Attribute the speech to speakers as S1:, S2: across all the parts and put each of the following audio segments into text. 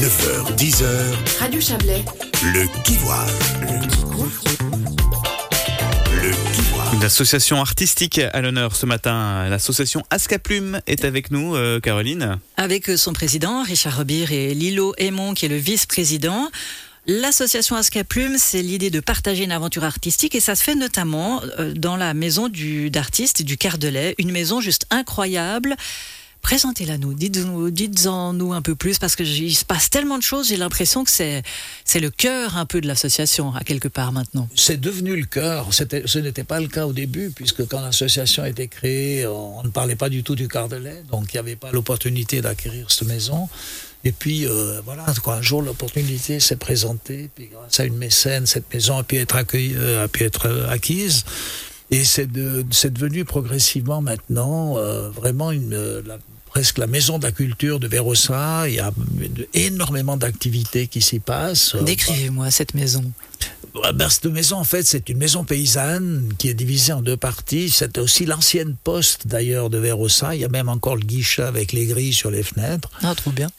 S1: 9h, 10h,
S2: Radio Chablais.
S1: le Kivoire.
S3: Une association artistique à l'honneur ce matin. L'association Ascaplume est avec nous, Caroline.
S4: Avec son président, Richard Robir, et Lilo Aymon, qui est le vice-président. L'association Ascaplume, c'est l'idée de partager une aventure artistique et ça se fait notamment dans la maison d'artiste du Cardelet, une maison juste incroyable. Présentez-la nous, dites-en nous un peu plus parce qu'il se passe tellement de choses, j'ai l'impression que c'est le cœur un peu de l'association à quelque part maintenant.
S5: C'est devenu le cœur, ce n'était pas le cas au début puisque quand l'association a été créée, on ne parlait pas du tout du Cardelet, donc il n'y avait pas l'opportunité d'acquérir cette maison. Et puis voilà, un jour l'opportunité s'est présentée, puis grâce à une mécène, cette maison a pu être acquise. Et c'est devenu progressivement maintenant vraiment presque la maison de la culture de Vérossa. Il y a énormément d'activités qui s'y passent.
S4: Décrivez-moi cette maison.
S5: Cette maison, en fait, c'est une maison paysanne qui est divisée en deux parties. C'est aussi l'ancienne poste, d'ailleurs, de Vérossa. Il y a même encore le guichet avec les grilles sur les fenêtres.
S4: Ah, trop bien.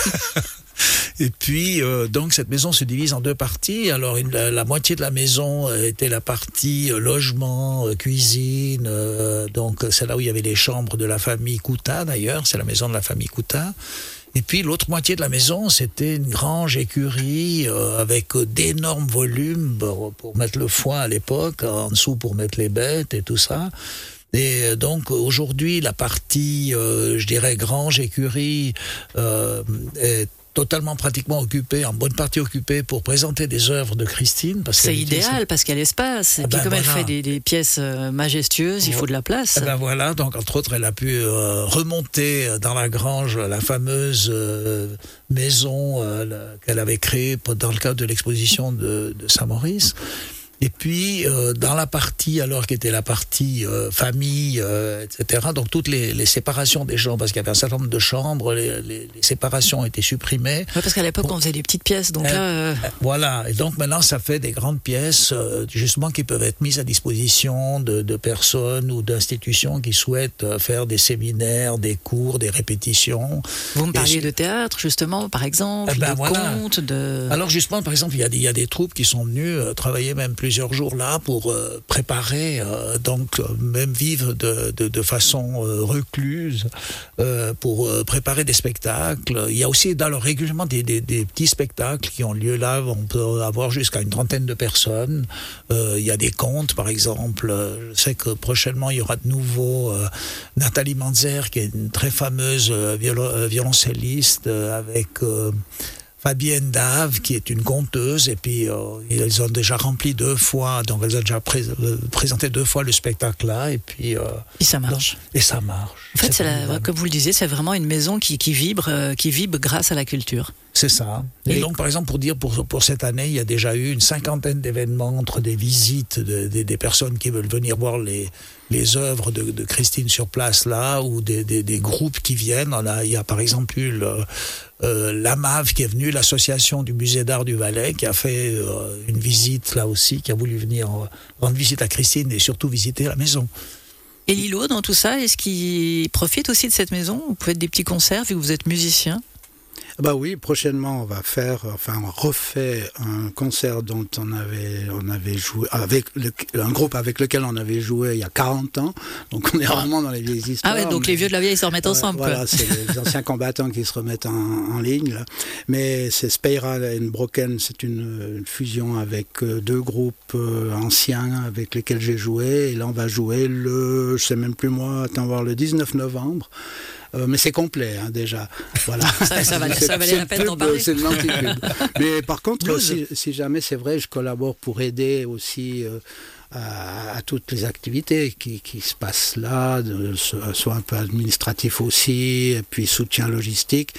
S5: Et puis, donc, cette maison se divise en deux parties. Alors, la moitié de la maison était la partie logement, cuisine. Donc, c'est là où il y avait les chambres de la famille Coutat, d'ailleurs. C'est la maison de la famille Coutat. Et puis, l'autre moitié de la maison, c'était une grange écurie avec d'énormes volumes pour mettre le foin à l'époque, en dessous pour mettre les bêtes et tout ça. Et donc, aujourd'hui, la partie, je dirais, grange écurie est totalement pratiquement occupée, en bonne partie occupée pour présenter des œuvres de Christine.
S4: C'est idéal parce qu'il y a l'espace. Et puis comme elle fait des pièces majestueuses, il faut de la place.
S5: Voilà, donc entre autres, elle a pu remonter dans la grange la fameuse maison qu'elle avait créée dans le cadre de l'exposition de Saint-Maurice. Et puis, dans la partie, alors qui était la partie famille, etc., donc toutes les séparations des gens, parce qu'il y avait un certain nombre de chambres, les séparations ont été supprimées.
S4: Ouais, parce qu'à l'époque, on faisait des petites pièces, donc là...
S5: Voilà, et donc maintenant, ça fait des grandes pièces, justement, qui peuvent être mises à disposition de personnes ou d'institutions qui souhaitent faire des séminaires, des cours, des répétitions.
S4: Vous me parliez de théâtre, justement, par exemple, contes,
S5: Alors, justement, par exemple, il y a des troupes qui sont venues travailler même plusieurs jours là pour préparer, donc même vivre de façon recluse, pour préparer des spectacles. Il y a aussi dans le régulièrement des petits spectacles qui ont lieu là. On peut avoir jusqu'à une trentaine de personnes. Il y a des contes, par exemple. Je sais que prochainement il y aura de nouveau Nathalie Manzer, qui est une très fameuse violoncelliste, avec Fabienne Dave, qui est une conteuse, et puis ils ont déjà rempli 2 fois, donc elles ont déjà présenté 2 fois le spectacle là, et puis
S4: ça marche.
S5: Et ça marche.
S4: En fait, comme vous le disiez, c'est vraiment une maison qui vibre grâce à la culture.
S5: C'est ça. Et donc, par exemple, pour cette année, il y a déjà eu une 50aine d'événements entre des visites des personnes qui veulent venir voir les œuvres de Christine sur place là, ou des groupes qui viennent. Il y a par exemple eu l'AMAV qui est venu, l'association du musée d'art du Valais, qui a fait une visite là aussi, qui a voulu venir rendre visite à Christine et surtout visiter la maison.
S4: Et Lilo, dans tout ça, est-ce qu'il profite aussi de cette maison? Vous pouvez être des petits concerts vu que vous êtes musicien?
S6: Bah oui, prochainement on refait un concert dont on avait joué avec un groupe avec lequel on avait joué il y a 40 ans. Donc on est vraiment dans les vieilles histoires.
S4: Ah ouais, donc les vieux de la vieille se remettent ensemble.
S6: Voilà,
S4: quoi.
S6: C'est les anciens combattants qui se remettent en ligne. Là. Mais c'est Speira and Broken, c'est une fusion avec 2 groupes anciens avec lesquels j'ai joué. Et là on va jouer je sais même plus moi, le 19 novembre. Mais c'est complet déjà. Voilà.
S4: ça valait la peine d'en parler.
S6: C'est de l'anti-pub. Mais par contre, si jamais c'est vrai, je collabore pour aider aussi à toutes les activités qui se passent là, soit un peu administratif aussi, et puis soutien logistique.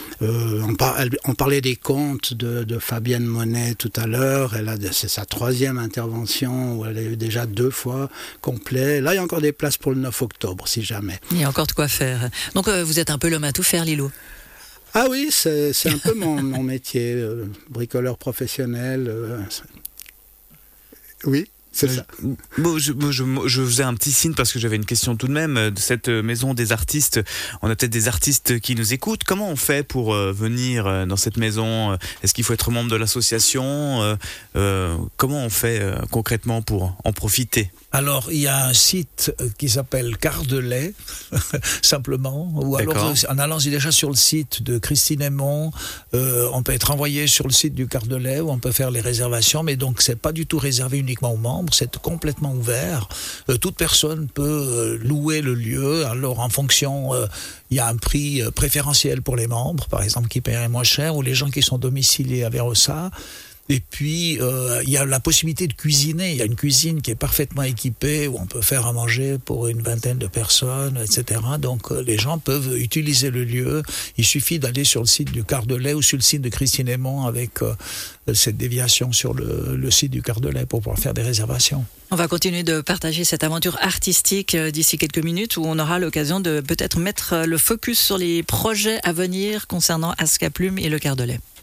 S6: On parlait des contes de Fabienne Monet tout à l'heure. C'est sa 3e intervention où elle a eu déjà 2 fois complet. Là, il y a encore des places pour le 9 octobre, si jamais.
S4: Il y a encore de quoi faire. Donc, vous êtes un peu l'homme à tout faire, Lilo.
S6: Ah oui, c'est un peu mon métier, bricoleur professionnel. Oui. C'est ça.
S3: Je faisais un petit signe parce que j'avais une question tout de même de cette maison des artistes. On a peut-être des artistes qui nous écoutent. Comment on fait pour venir dans cette maison? Est-ce qu'il faut être membre de l'association? Comment on fait concrètement pour en profiter?
S5: Alors, il y a un site qui s'appelle Cardelet, simplement. Ou alors, en allant déjà sur le site de Christine Aymon, on peut être envoyé sur le site du Cardelet où on peut faire les réservations. Mais donc, c'est pas du tout réservé uniquement aux membres, c'est complètement ouvert. Toute personne peut louer le lieu. Alors, en fonction, il y a un prix préférentiel pour les membres, par exemple, qui paieraient moins cher, ou les gens qui sont domiciliés à Vérossa. Et puis, il y a la possibilité de cuisiner. Il y a une cuisine qui est parfaitement équipée, où on peut faire à manger pour une vingtaine de personnes, etc. Donc, les gens peuvent utiliser le lieu. Il suffit d'aller sur le site du Cardelet ou sur le site de Christine Aymon avec cette déviation sur le site du Cardelet pour pouvoir faire des réservations.
S4: On va continuer de partager cette aventure artistique d'ici quelques minutes où on aura l'occasion de peut-être mettre le focus sur les projets à venir concernant Ascaplume et le Cardelet.